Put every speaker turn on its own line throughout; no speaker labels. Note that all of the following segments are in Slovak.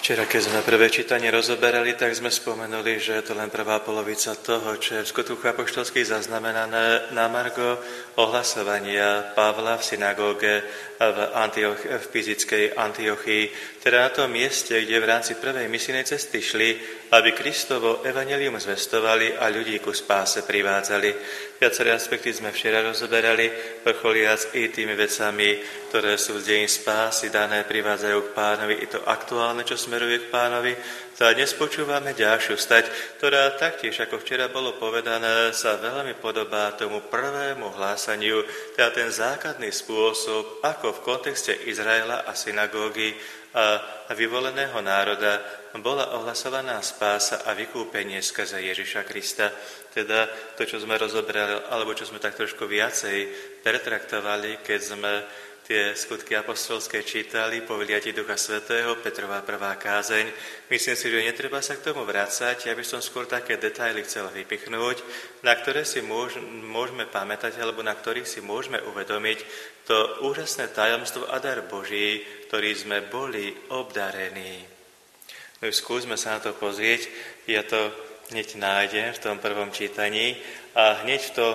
Včera, keď sme prvé čítanie rozoberali, tak sme spomenuli, že je to len prvá polovica toho, čo je v skutkoch apoštolských zaznamenané na margo ohlasovania Pavla v synagóge v fyzickej Antiochii, teda na tom mieste, kde v rámci prvej misijnej cesty šli, aby Kristovo evanjelium zvestovali a ľudí ku spáse privádzali. Viaceré aspekty sme včera rozoberali, vrcholiac i tými vecami, ktoré sú z dejín spásy dané, privádzajú k Pánovi, i to aktuálne, čo smeruje k Pánovi. A dnes počúvame ďalšiu stať, ktorá taktiež, ako včera bolo povedané, sa veľmi podobá tomu prvému hlásaniu, teda ten základný spôsob, ako v kontexte Izraela a synagógy a vyvoleného národa bola ohlasovaná spása a vykúpenie skrze Ježiša Krista. Teda to, čo sme rozobrali, alebo čo sme tak trošku viacej pertraktovali, keď sme tie skutky apostolské čítali po vyliatí Ducha Svätého, Petrova prvá kázeň. Myslím si, že netreba sa k tomu vrácať. Ja by som skôr také detaily chcel vypichnúť, na ktoré si môžeme pamätať, alebo na ktorých si môžeme uvedomiť to úžasné tajomstvo a dar Boží, ktorý sme boli obdarení. No skúsme sa na to pozrieť. Ja to hneď nájdem v tom prvom čítaní a hneď to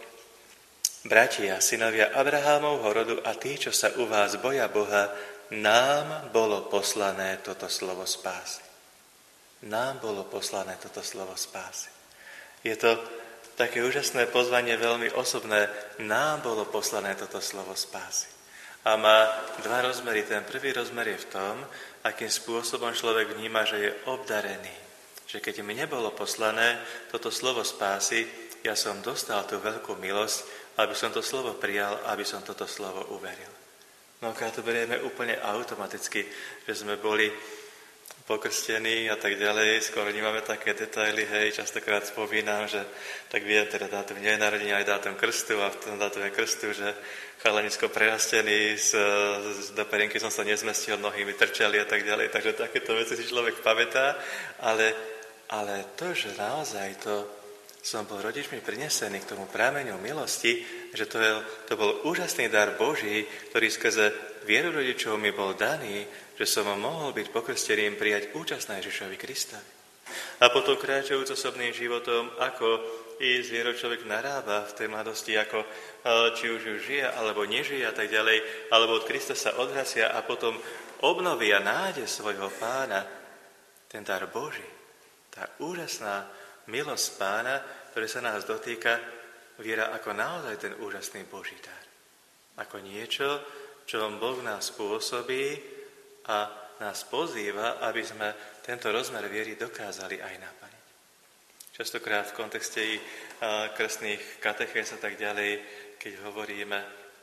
bratia, synovia Abrahámovho rodu a tí, čo sa u vás boja Boha, nám bolo poslané toto slovo spásy. Nám bolo poslané toto slovo spásy. Je to také úžasné pozvanie, veľmi osobné. Nám bolo poslané toto slovo spásy. A má dva rozmery. Ten prvý rozmer je v tom, akým spôsobom človek vníma, že je obdarený. Že keď mi nebolo poslané toto slovo spásy, ja som dostal tú veľkú milosť, aby som to slovo prijal, aby som toto slovo uveril. No keď to berieme úplne automaticky, že sme boli pokrstení a tak ďalej, skoro nemáme také detaily, hej, častokrát spomínam, že tak viem teda dátum nie narodenia, aj dátum krstu a v tom dátume krstu, že chalanisko prerastený do perinky som sa nezmestil, nohy mi trčali a tak ďalej, takže takéto veci si človek pamätá, ale to, že naozaj to som bol rodičmi prinesený k tomu prámeňu milosti, že to bol úžasný dar Boží, ktorý skrze vieru rodičov mi bol daný, že som mohol byť pokrsteným prijať účasť na Ježišovi Krista. A potom kráčajúc osobným životom, ako i s vierou človek narába v tej mladosti, ako či už ju žije, alebo nežije a tak ďalej, alebo od Krista sa odhracia a potom obnovia nádej svojho Pána, ten dar Boží, tá úžasná milosť Pána, ktoré sa nás dotýka, viera ako naozaj ten úžasný Boží dar. Ako niečo, čo Boh v nás pôsobí a nás pozýva, aby sme tento rozmer viery dokázali aj naplniť. Častokrát v kontexte krstných katechés a tak ďalej, keď hovoríme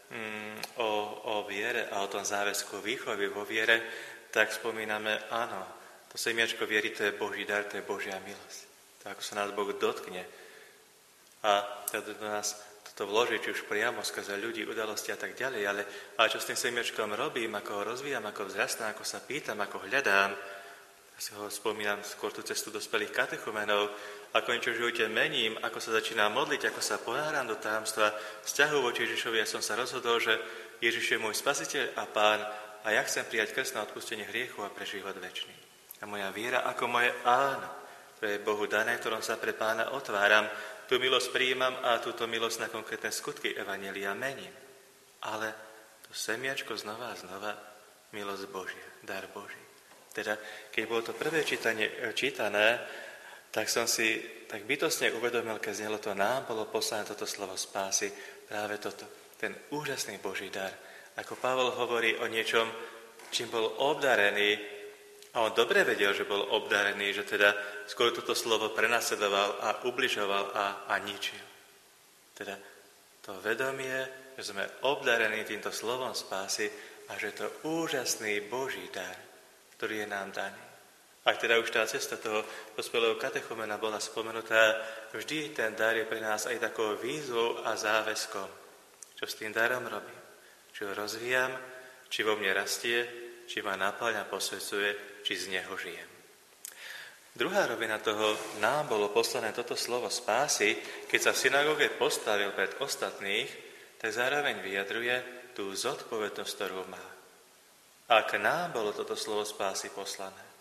o viere a o tom záväzku výchovy vo viere, tak spomíname, áno, to semiačko viery, to je Boží dar, to je Božia milosť. To, ako sa nás Boh dotkne a teda do nás toto vloží, či už priamo skrze ľudí, udalosti a tak ďalej, ale čo s tým semiačkom robím, ako ho rozvíjam, ako vzrastám, ako sa pýtam, ako hľadám, ja si ho spomínam skôr tú cestu dospelých katechumenov, ako niečo v živote mením, ako sa začínam modliť, ako sa ponáram do tajomstva vzťahu voči Ježišovi. Ja som sa rozhodol, že Ježiš je môj spasiteľ a Pán a ja chcem prijať krst na odpustenie hriechu a pre život večný. A moja viera ako moje áno, to je Bohu dané, ktorom sa pre Pána otváram. Tú milosť prijímam a túto milosť na konkrétne skutky evanjelia mením. Ale to semiačko znova a znova, milosť Božia, dar Boží. Teda, keď bolo to prvé čítané, tak som si tak bytostne uvedomil, keď znelo to nám, bolo poslané toto slovo spásy, práve toto, ten úžasný Boží dar. Ako Pavol hovorí o niečom, čím bol obdarený, a on dobre vedel, že bol obdarený, že teda skôr toto slovo prenasledoval a ubližoval a ničil. Teda to vedomie, že sme obdarení týmto slovom spásy a že to úžasný Boží dar, ktorý je nám daný. Ak teda už tá cesta toho dospelého katechumena bola spomenutá, vždy ten dar je pre nás aj takou výzvou a záväzkom. Čo s tým darom robím? Či ho rozvíjam, či vo mne rastie, či ma napáľa, posvedzuje, či z neho žijem. Druhá rovina toho, nám bolo poslané toto slovo spásy, keď sa v synagóge postavil pred ostatných, tak zároveň vyjadruje tú zodpovednosť, ktorú má. Ak nám bolo toto slovo spásy poslané,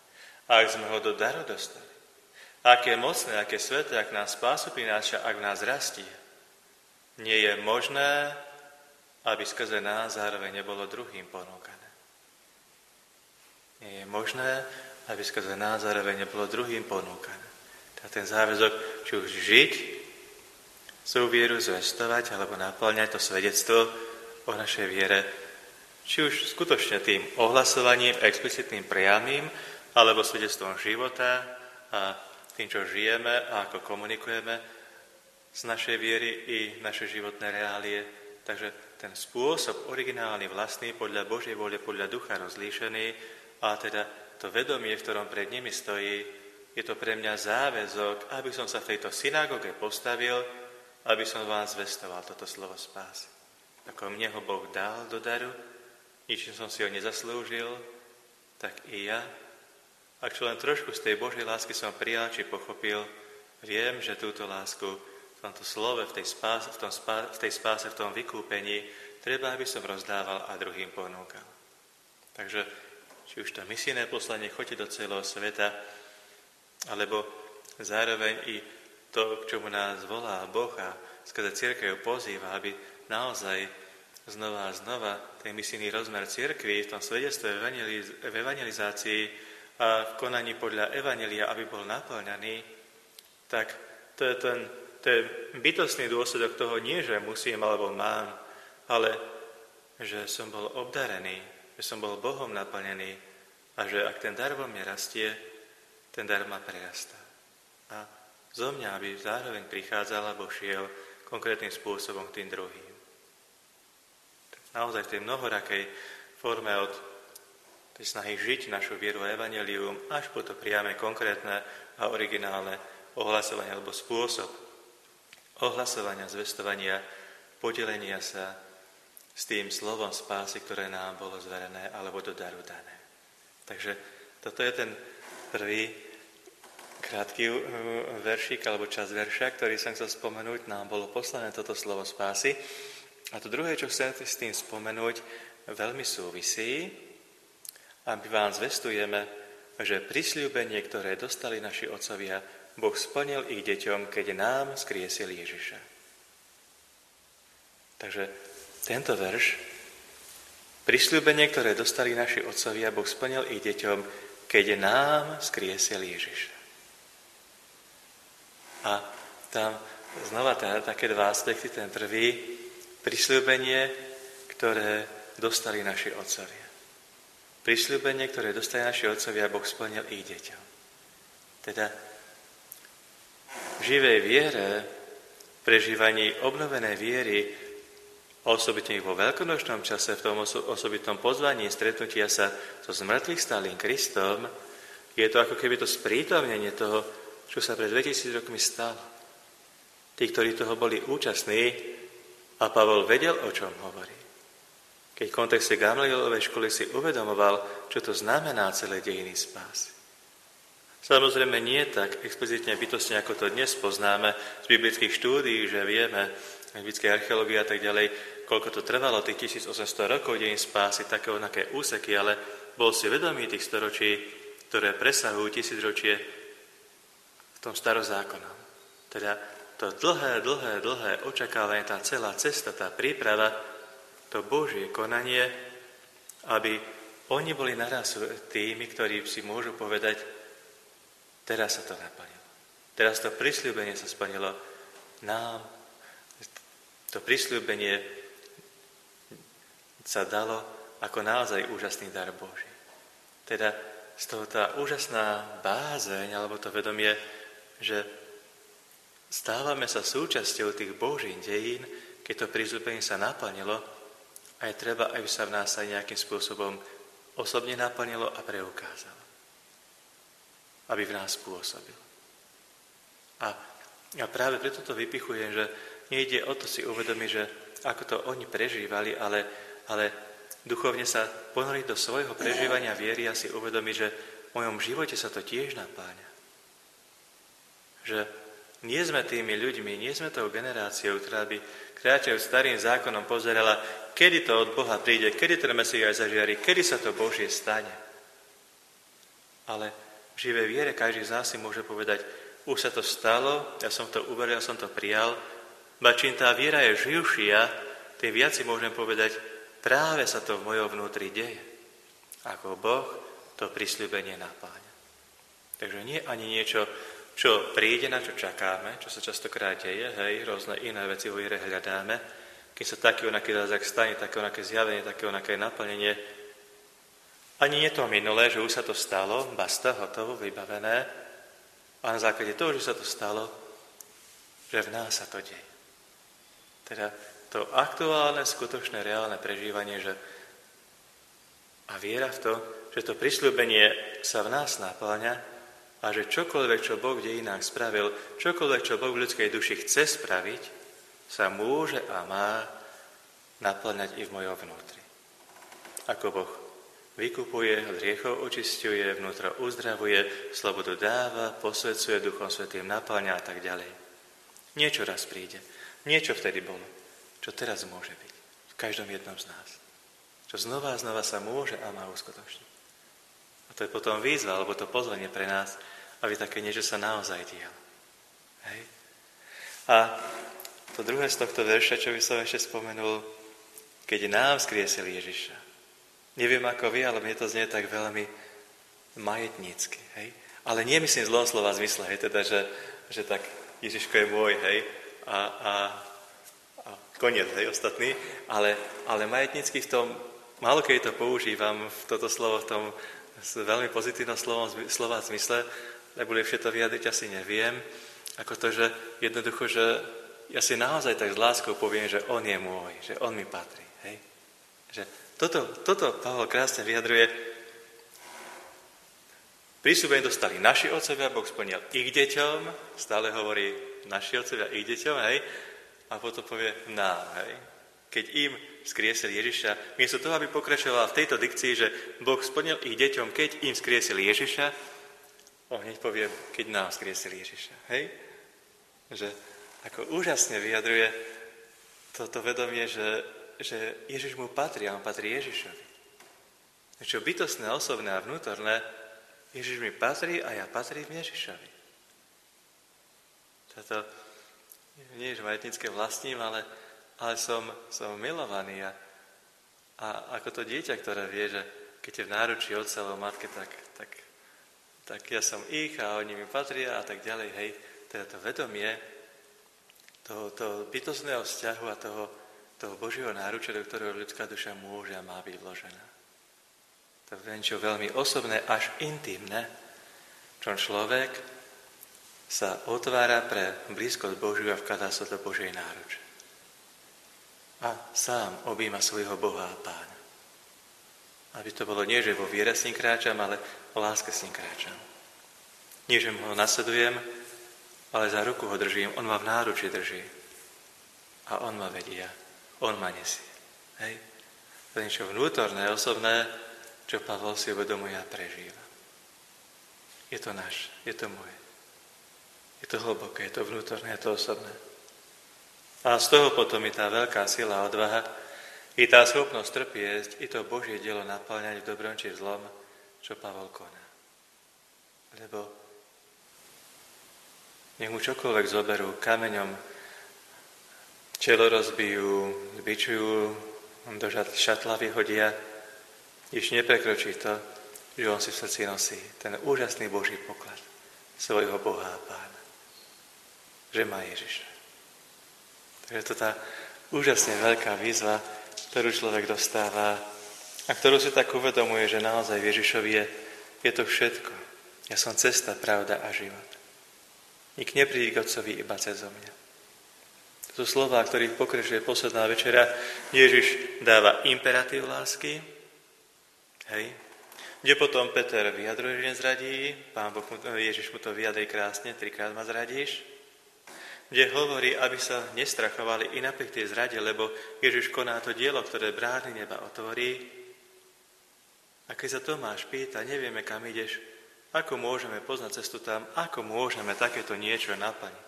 Ak sme ho do daru dostali, aké mocné, aké sveté, ak nás spásu prináša, ak nás rastie, nie je možné, aby skrze nás zároveň nebolo druhým ponúkané. Nie je možné, aby skrze nás zároveň nebolo druhým ponúkané. Teda ten záväzok, či už žiť, svoju vieru zvestovať, alebo naplňať to svedectvo o našej viere, či už skutočne tým ohlasovaním, explicitným priamým, alebo svedectvom života a tým, čo žijeme a ako komunikujeme z našej viery i naše životné reálie. Takže ten spôsob originálny, vlastný, podľa Božej vôle, podľa ducha rozlíšený a teda to vedomie, v ktorom pred nimi stojí, je to pre mňa záväzok, aby som sa v tejto synagóge postavil, aby som vám zvestoval toto slovo spásy. Ako mne ho Boh dal do daru, ničím som si ho nezaslúžil, tak i ja, ak čo len trošku z tej Božej lásky som prijal či pochopil, viem, že túto lásku v tomto slove, v tej spáse, v tom vykúpení, treba, aby som rozdával a druhým ponúkal. Takže, či už to misijné poslanie chodí do celého sveta, alebo zároveň i to, k čomu nás volá Boh a skrze cirkev pozýva, aby naozaj znova a znova ten misijný rozmer cirkvi v tom svedectve v evangelizácii a v konaní podľa evanjelia, aby bol naplňaný, tak to je bytostný dôsledok toho nie, že musím alebo mám, ale že som bol obdarený, že som bol Bohom naplnený a že ak ten dar vo mne rastie, ten dar ma prerastá. A zo mňa, aby zároveň prichádzal alebo šiel konkrétnym spôsobom k tým druhým. Naozaj v tej mnohorakej forme od tej snahy žiť našu vieru a evanjelium až po to priame, konkrétne a originálne ohlasovanie alebo spôsob ohlasovania, zvestovania, podelenia sa s tým slovom spásy, ktoré nám bolo zverené alebo do daru dané. Takže toto je ten prvý krátky veršík alebo časť verša, ktorý som chcel spomenúť, nám bolo poslané toto slovo spásy. A to druhé, čo chcem s tým spomenúť, veľmi súvisí, aby vám zvestujeme, že prisľúbenie, ktoré dostali naši otcovia, Boh splnil ich deťom, keď nám skriesil Ježiša. Takže tento verš, prisľúbenie, ktoré dostali naši otcovia, Boh splnil ich deťom, keď nám skriesil Ježiša. A tam znova také dva aspekty. Ten prvý, prisľúbenie, ktoré dostali naši otcovia. Prisľúbenie, ktoré dostali naši otcovia, Boh splnil ich deťom. Teda v živej viere, prežívaní obnovenej viery, osobitne vo veľkonočnom čase, v tom osobitnom pozvaní stretnutia sa so zmrtvých stálym Kristom, je to ako keby to sprítomnenie toho, čo sa pred 2000 rokmi stalo. Tí, ktorí toho boli účastní, a Pavol vedel, o čom hovorí. Keď v kontexte Gamalielovej školy si uvedomoval, čo to znamená celé dejiny spásy. Samozrejme nie tak explicitne bytostne, ako to dnes poznáme z biblických štúdií, že vieme, biblické archeológie a tak ďalej, koľko to trvalo, tých 1800 rokov dejín spásy, také onaké úseky, ale bol si vedomý tých storočí, ktoré presahujú 1000 ročie v tom starozákonom. Teda to dlhé očakávanie, tá celá cesta, tá príprava, to Božie konanie, aby oni boli naraz tými, ktorí si môžu povedať, teraz sa to naplnilo. Teraz to prisľúbenie sa splnilo nám. To prisľúbenie sa dalo ako naozaj úžasný dar Boží. Teda z toho tá úžasná bázeň, alebo to vedomie, že stávame sa súčasťou tých Božích dejín, keď to prisľúbenie sa naplnilo, a je treba, aby sa v nás aj nejakým spôsobom osobne naplnilo a preukázalo. Aby v nás pôsobil. A práve preto to vypichujem, že nejde o to si uvedomiť, že ako to oni prežívali, ale duchovne sa ponoriť do svojho prežívania viery a si uvedomiť, že v mojom živote sa to tiež napáňa. Že nie sme tými ľuďmi, nie sme tou generáciou, ktorá by kráčajú starým zákonom pozerala, kedy to od Boha príde, kedy ten Mesiáš zažiari, kedy sa to Božie stane. Ale V živej viere každý z nás si môže povedať, už sa to stalo, ja som to uveril, ja som to prijal, ba čím tá viera je živšia, tým viac si môžem povedať, práve sa to v mojom vnútri deje. Ako Boh to prisľúbenie napáňa. Takže nie ani niečo, čo príde, na čo čakáme, čo sa častokrát deje, hej, rôzne iné veci vo viere hľadáme, keď sa taký onaký zázrak stane, také onaké zjavenie, také onaké naplnenie. Ani nie to minulé, že už sa to stalo, basta, hotovo, vybavené, a na základe toho, že sa to stalo, že v nás sa to deje. Teda to aktuálne, skutočné, reálne prežívanie, že a viera v to, že to prisľúbenie sa v nás napĺňa a že čokoľvek, čo Boh v dejinách spravil, čokoľvek, čo Boh v ľudskej duši chce spraviť, sa môže a má napĺňať i v mojom vnútri. Ako Boh vykupuje, od hriechov očisťuje, vnútro uzdravuje, slobodu dáva, posvedzuje, Duchom Svätým napĺňa a tak ďalej. Niečo raz príde, niečo vtedy bolo, čo teraz môže byť v každom jednom z nás. Čo znova a znova sa môže a má uskutočniť. A to je potom výzva, alebo to pozvanie pre nás, aby také niečo sa naozaj dialo. Hej? A to druhé z tohto verša, čo by som ešte spomenul, keď nám skriesil Ježiša. Neviem ako vy, ale mne to znie tak veľmi majetnícky. Hej? Ale nie myslím zlom slova zmysle, hej? Teda, že tak Ježiško je môj, hej? A koniec, hej, ostatný. Ale majetnícky v tom, málo keď to používam, v toto slovo, v tom veľmi pozitívnom slova zmysle, lebo lepšie to vyjadriť asi neviem, ako to, že jednoducho, že ja si naozaj tak s láskou poviem, že on je môj, že on mi patrí. Hej? Že toto Pavol krásne vyjadruje. Prísľubenie dostali naši otcovia, Boh splnil ich deťom, stále hovorí naši otcovia ich deťom, hej? A potom povie nám, hej? Keď im skriesil Ježiša, miesto toho, aby pokračoval v tejto dikcii, že Boh splnil ich deťom, keď im skriesil Ježiša, on hneď povie, keď nám skriesil Ježiša, hej? Že ako úžasne vyjadruje toto vedomie, že Ježiš mu patrí a on patrí Ježišovi. Čo bytostné, osobné a vnútorné, Ježiš mi patrí a ja patrím Ježišovi. Toto nie je majetnícke vlastním, ale som milovaný a ako to dieťa, ktoré vie, že keď je v náručí otca alebo matke, tak ja som ich a oni mi patria a tak ďalej, hej. Teda to vedomie toho bytostného vzťahu a toho Božieho náručia, do ktorého ľudská duša môže a má byť vložená. To je niečo veľmi osobné, až intimné, čom človek sa otvára pre blízkosť Božiu a vkladá sa do Božej náruče. A sám objíma svojho Boha a Pána. Aby to bolo nie, že vo viere s ním kráčam, ale v láske s ním kráčam. Nie, že ho nasledujem, ale za ruku ho držím, on ma v náruči drží. A on ma vedia, on ma nesie. Hej? To je niečo vnútorné, osobné, čo Pavol si uvedomuje a prežíva. Je to náš, je to moje. Je to hlboké, je to vnútorné, je to osobné. A z toho potom je tá veľká sila a odvaha, i tá schopnosť trpiesť, i to Božie dielo napĺňať v dobrom či v zlom, čo Pavol koná. Lebo nech mu čokoľvek zoberú, kameňom čelo rozbijú, zbičujú, do šatla vyhodia, již neprekročí to, že on si v srdci nosí ten úžasný Boží poklad svojho Boha a Pána. Že má Ježiša. Takže to tá úžasne veľká výzva, ktorú človek dostáva a ktorú si tak uvedomuje, že naozaj v Ježišovi je to všetko. Ja som cesta, pravda a život. Nik nepríde k Otcovi iba cezo mňa. To sú slová, ktorých pokračuje posledná večera. Ježiš dáva imperatív lásky, hej, kde potom Peter vyjadruje, že nezradí, Ježiš mu to vyjadrí krásne, 3-krát ma zradíš, kde hovorí, aby sa nestrachovali i napriek tej zrade, lebo Ježiš koná to dielo, ktoré brány neba otvorí. A keď sa Tomáš pýta, nevieme, kam ideš, ako môžeme poznať cestu tam, ako môžeme takéto niečo naplniť.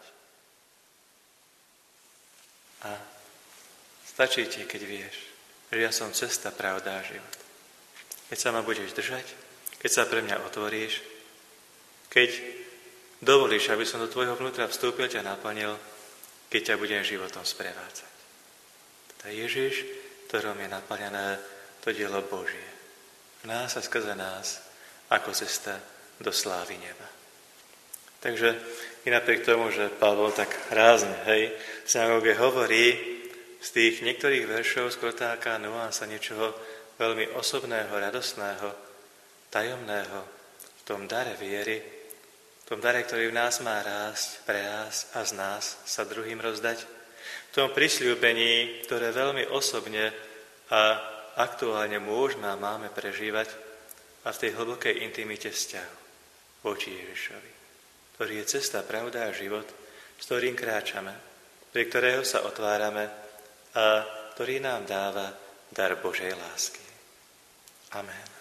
A stačí ti, keď vieš, že ja som cesta, pravda a život. Keď sa ma budeš držať, keď sa pre mňa otvoríš, Keď dovolíš, aby som do tvojho vnútra vstúpil, ťa naplnil, keď ťa budem životom sprevádzať. Teda Ježiš, ktorom je naplnené to dielo Božie. V nás a skrze nás, ako cesta do slávy neba. Takže i napriek tomu, že Pavol tak rázne, v synagóge hovorí z tých niektorých veršov skôr taká nuansa niečoho veľmi osobného, radosného, tajomného v tom dare viery, v tom dare, ktorý v nás má rásť, pre nás a z nás sa druhým rozdať, v tom prisľúbení, ktoré veľmi osobne a aktuálne môžeme a máme prežívať a v tej hlbokej intimite vzťahu voči Ježišovi, ktorý je cesta, pravda a život, s ktorým kráčame, pri ktorého sa otvárame a ktorý nám dáva dar Božej lásky. Amen.